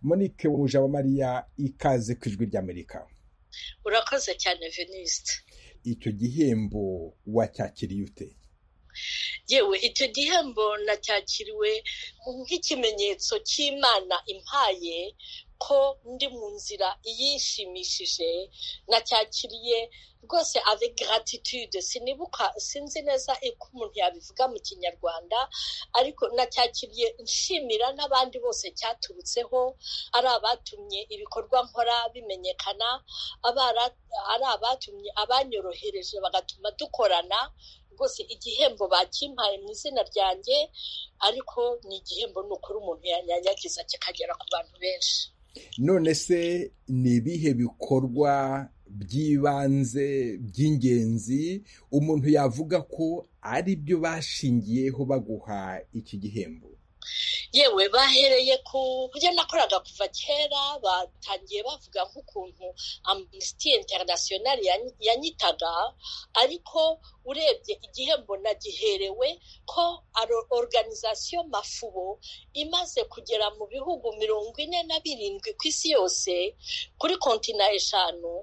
Monique Mujawamariya, ikaze ku Ijwi ry'Amerika. Urakoze cyane Venuste. Icyo gihembo wacyakiriye ute? Yewe icyo gihembo nacyakiriwe nk'ikimenyetso cy'Imana impaye ko ndi mu nzira iyishimishije. Nacyakiriye rwose avec gratitude. Sinzi neza uko umuntu yabivuga mu Kinyarwanda, ariko nacyakiriye nshimira n'abandi bose cyaturutseho, ari abatumye ibikorwa nkora bimenyekana, ari abatumye abanyorohereje bagatuma dukorana. Rwose igihembo bakimpaye mu izina ryanjye, ariko ni igihembo n'ukuri umuntu yanyanyagiza kikagera ku bantu benshi. None se ni ibihe bikorwa by'ibanze by'ingenzi umuntu yavuga ko ari byo bashingiyeho baguha iki gihembo? Yewe bahereye ku byo nakoraga kuva kera. Batangiye bavuga nk'ukuntu Amnesty International yanyitaga, ariko urebye igihembo nagiherewe ko organisation Mafubo imaze kugera mu bihugu 47 ku isi yose, kuri kontina 5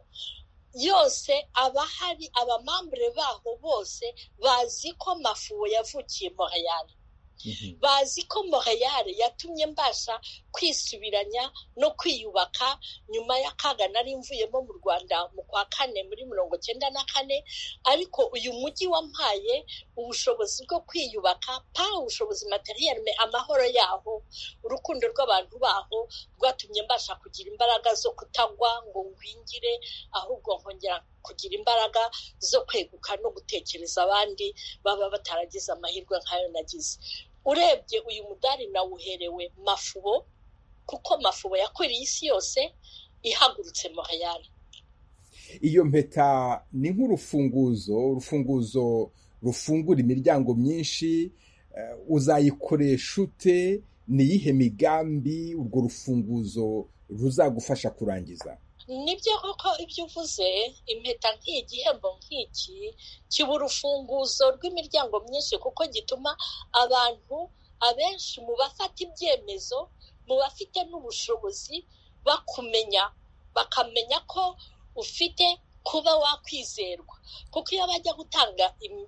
yose. Abahari abamambure baho bose bazi ko Mafubo yavukiye Montreal. Bazi ko Montreal yatumye mbasha kwisubiranya no kwiyubaka nyuma y'akaga nari mvuyemo mu Rwanda mu kwa 4 muri 1994, ariko uyu mujyi wampaye ubushobozi bwo kwiyubaka, ubushobozi materiel, amahoro yaho, urukundo rw'abantu baho rwatumye mbasha kugira imbaraga zo kutagwa ngo ngwingire, ahubwo nkongera kugira imbaraga zo kweguka no gutekereza abandi baba bataragize amahirwe nk'ayo nagize. Urebye uyu mudari nawuherewe Mafubo, kuko Mafubo yakwiriye isi yose ihagurutse Montreal. Iyo mpeta ni nk'urufunguzo rufungura imiryango myinshi. Uzayikoresha ute? Ni iyihe migambi urwo rufunguzo ruzagufasha kurangiza? Nibyo koko ibyo uvuze, impeta nk'igihembo nk'iki kiba urufunguzo rw'imiryango myinshi, kuko gituma abantu abenshi mu bafata ibyemezo, mu bafite n'ubushobozi bakumenya, bakamenya ko ufite kuba wakwizerwa. Kuko iyo bajya gutanga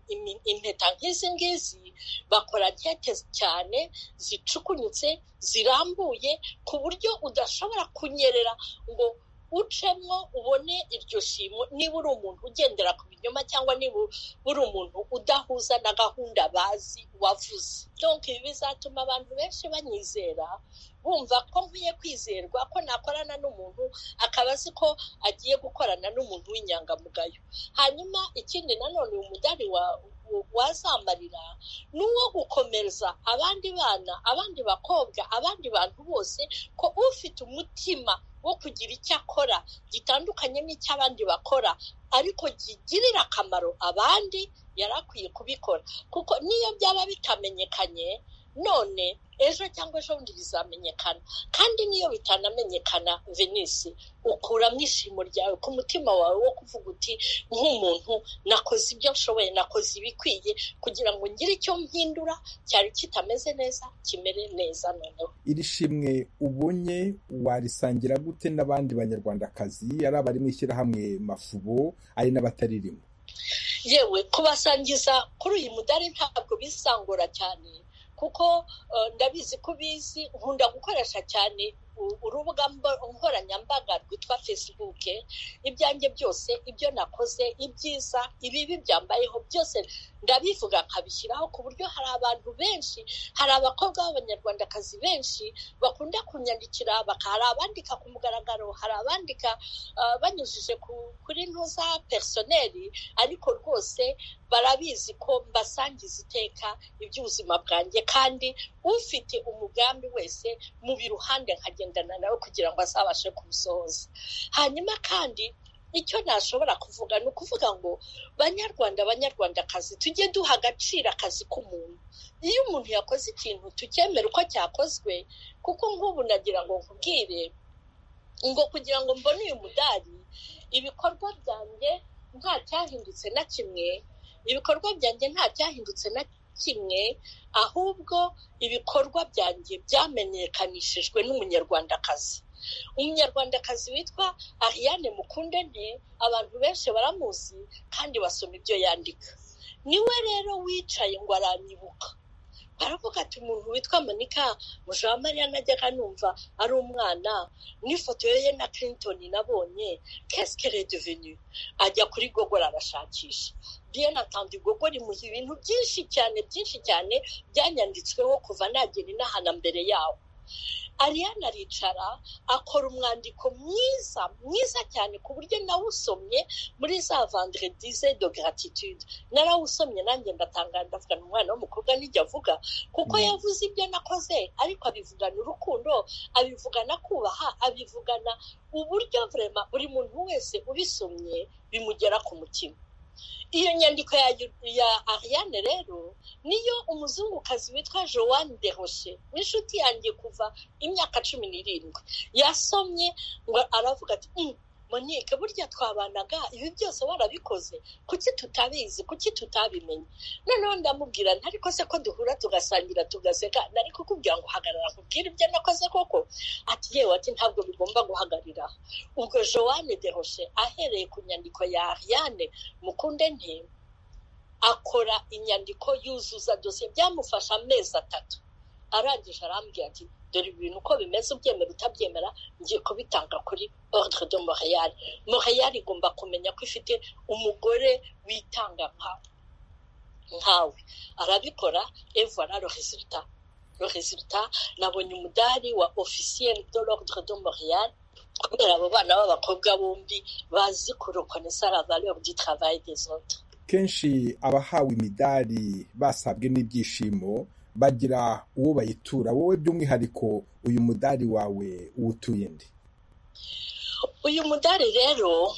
impeta nk'izi ngizi bakora nkete cyane, zicukunyutse, zirambuye, ku buryo udashobora kunyerera ngo ucemo ubone iryo shimo niba uri umuntu ugendera ku binyoma, cyangwa niba uri umuntu udahuza na gahunda bazi wavuze. Donc ibi bizatuma abantu benshi banyizera, bumva ko nkwiye kwizerwa, ko nakorana n'umuntu akaba azi ko agiye gukorana n'umuntu w'inyangamugayo. Hanyuma ikindi nanone umudari wazamarira ni uwo gukomereza abandi bana, abandi bakobwa, abandi bantu bose, ko ufite umutima wo kugira icyo akora gitandukanye n'icy'abandi bakora, ariko kigirira akamaro abandi, yarakwiye kubikora. Kuko niyo byaba bitamenyekanye none, ejo cyangwa ejo bundi bizamenyekana. Kandi niyo bitanamenyekana, Venise, ukuramo ishimo ryawe ku mutima wawe wo kuvuga uti nk'umuntu nakoze ibyo nshoboye, nakoze ibikwiye kugira ngo ngire icyo mpindura, cyari kitameze neza kimere neza. Noneho iri shimwe ubonye warisangira gute n'abandi banyarwandakazi, ari abari mu ishyirahamwe Mafubo, ari n'abataririmo? Yewe kubasangiza kuri uyu mudari ntabwo bisangora cyane, kuko ndabizi ko bizi. Nkunda gukoresha cyane urubuga nkoranyambaga rwitwa Facebook. Ibyanjye byose, ibyo nakoze, ibyiza, ibibi byambayeho byose ndabivuga nkabishyiraho, ku buryo hari abantu benshi, hari abakobwa b'abanyarwandakazi benshi bakunda kunyandikira, hari abandika ku mugaragaro, hari abandika banyujije kuri ntuza personnel, ariko rwose barabizi ko mbasangiza iteka iby'ubuzima bwanjye, kandi ufite umugambi wese mu biruhande nkagendana nawe kugira ngo azabashe kubisohoza. Hanyuma kandi icyo nashobora kuvuga ni ukuvuga ngo banyarwandakazi tujye duha agaciro akazi k'umuntu. Iyo umuntu yakoze ikintu tucyemera uko cyakozwe, kuko nk'ubu nagira ngo nkubwire ngo kugira ngo mbone uyu mudari, ibikorwa byanjye nta cyahindutse na kimwe, ahubwo ibikorwa byanjye byamenyekanishijwe n'umunyarwandakazi. umunyarwandakazi witwa Ariane Mukundente, abantu benshi baramuzi kandi basoma ibyo yandika. Niwe rero wicaye ngo aranyibuka, baravuga ati umuntu witwa Monica Mujawamariya najyaga numva ari umwana, n'ifoto ye na Clinton nabonye, qu'est-ce qu'elle est devenue? Ajya kuri Google arashakisha. Bien entendu Google imuha ibintu byinshi cyane byanyanditsweho kuva nagera inahana mbere yawo. Ariane aricara akora umwandiko mwiza cyane ku buryo nawusomye muri za vendredis de gratitude. Narawusomye nanjye ndatangara, ndavuga umwana w'umukobwa nijya avuga, kuko yavuze ibyo nakoze ariko abivugana urukundo, abivugana kubaha, abivugana uburyo vraiment buri muntu wese ubisomye bimugera ku mutima. Iyo nyandiko ya Ariane rero niyo umuzungukazi witwa Joanne Desrochers, n'inshuti yanjye kuva imyaka 17, yasomye ngo aravuga ati Monique, burya twabanaga ibi byose warabikoze, kuki tutabizi, kuki tutabimenye? Noneho ndamubwira nti ariko se ko duhura tugasangira tugaseka, nari kukubwira ngo hagarara nkubwire ibyo nakoze koko? Ati yewe, ati ntabwo bigomba guhagarira. Ubwo Joanne Desrochers ahereye ku nyandiko ya Ariane Mukundente akora inyandiko yuzuza dosiye, byamufasha amezi 3. Arangije arambwira ati dore ibintu uko bimeze, ubyemera utabyemera, ngiye kubitanga kuri Ordre de Montréal. Montréal igomba kumenya ko ifite umugore witanga nkawe. Arabikora, et voilà le résultat. Le résultat, nabonye umudari wa officiel de l'Ordre de Montréal, kubera abo bana b'abakobwa bombi bazi kureconnaître la valeur du travail des autres. Kenshi abahawe imidari basabwe n'ibyishimo bagira uwo bayitura. Wowe by'umwihariko uyu mudari wawe uwutuye nde? Uyu mudari rero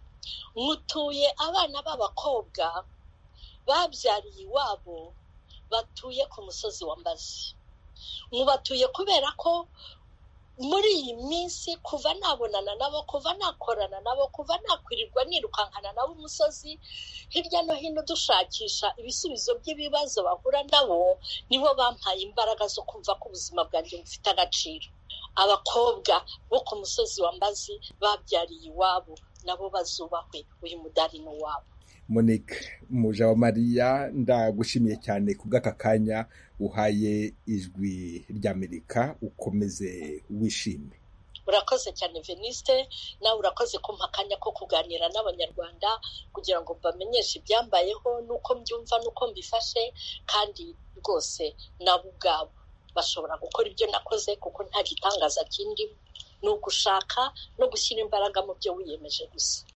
mutuye abana b'abakobwa babyariye iwabo batuye ku musozi wa Mbazi. Mubatuye kubera ko muri iyi minsi kuva nabonana nabo, kuva nakorana nabo, kuva nakwirirwa nirukankana nabo umusozi hirya no hino dushakisha ibisubizo by'ibibazo bahura nabo, nibo bampaye imbaraga zo kumva ko ubuzima bwanjye bufite agaciro. Abakobwa bo ku musozi wa Mbazi babyariye iwabo nabo bazubahwe, uyu mudari ni uwabo. Monique Mujawamariya, ndagushimiye cyane kubw'aka kanya uhaye Ijwi ry'Amerika. Ukomeze wishime. Urakoze cyane Veniste, nawe urakoze kumpa akanya ko kuganira n'abanyarwanda kugira ngo bamenyeshe ibyambayeho nuko mbyumva nuko mbifashe, kandi rwose nabo ubwabo bashobora gukora ibyo nakoze, kuko nta gitangaza kindi, ni ugushaka no gushyira imbaraga mu byo wiyemeje gusa.